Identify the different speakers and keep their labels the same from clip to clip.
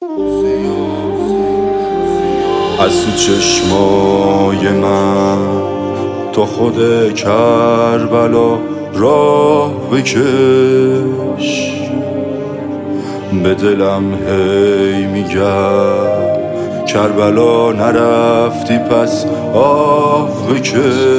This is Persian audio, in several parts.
Speaker 1: از تو چشمای من تا خود کربلا راه بکش، به دلم هی میگم کربلا نرفتی پس آه بکش.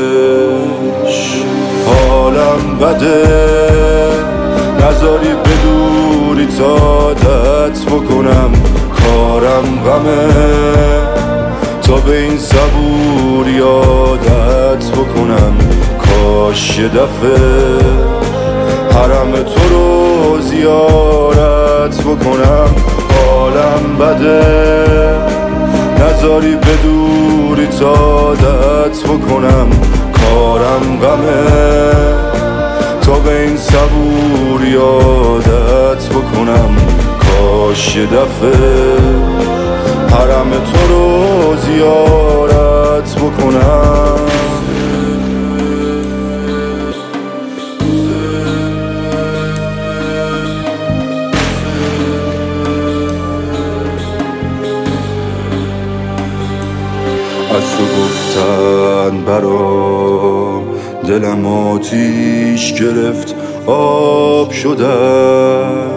Speaker 1: حالم بده نذاری بدوری تا عادت بکنم، کارم غمه تا به این صبوری عادت بکنم. کاش یه دفعه حرم تو رو زیارت بکنم. حالم بده نذاری بدوری تا عادت بکنم، کارم غمه تا به این صبوری عادت بکنم. کاش یه دفعه حرم تو رو زیارت بکنم. از تو گفتن برام دلم آتیش گرفت، آب شدم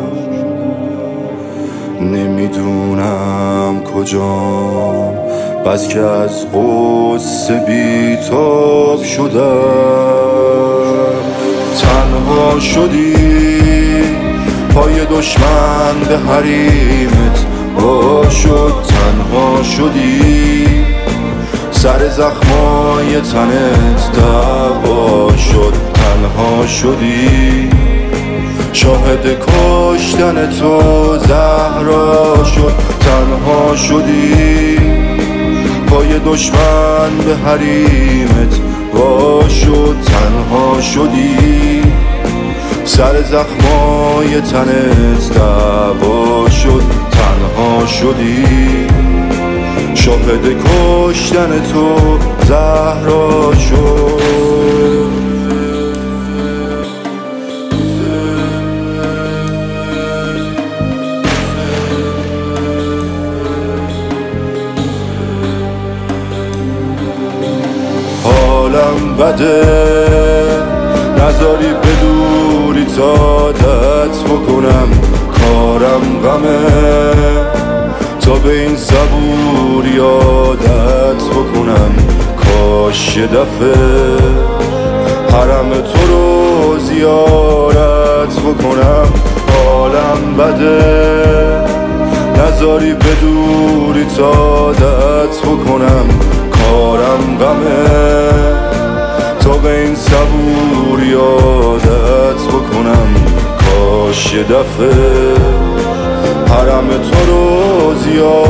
Speaker 1: نمیدونم کجام، بس که از غصه بیتاب شدم. تنها شدی پای دشمن به حریمت وا شد، تنها شدی سر زخمای تنت دوا شد، تنها شدی شاهد کشتن تو زهرا شد، تنها شدی پای دشمن به حریمت وا شد، تنها شدی سر زخمای تنت دوا شد، تنها شدی شاهد کشتن تو زهرا شد. حالم بده نذاری بدوری تا عادت بکنم، کارم غمه تا به این صبوری عادت بکنم. کاش یه دفعه حرم تو رو زیارت بکنم. حالم بده نذاری بدوری تا عادت بکنم، کارم غمه تا به این صبوری عادت بکنم. کاش یه دفعه حرم تو رو زیارت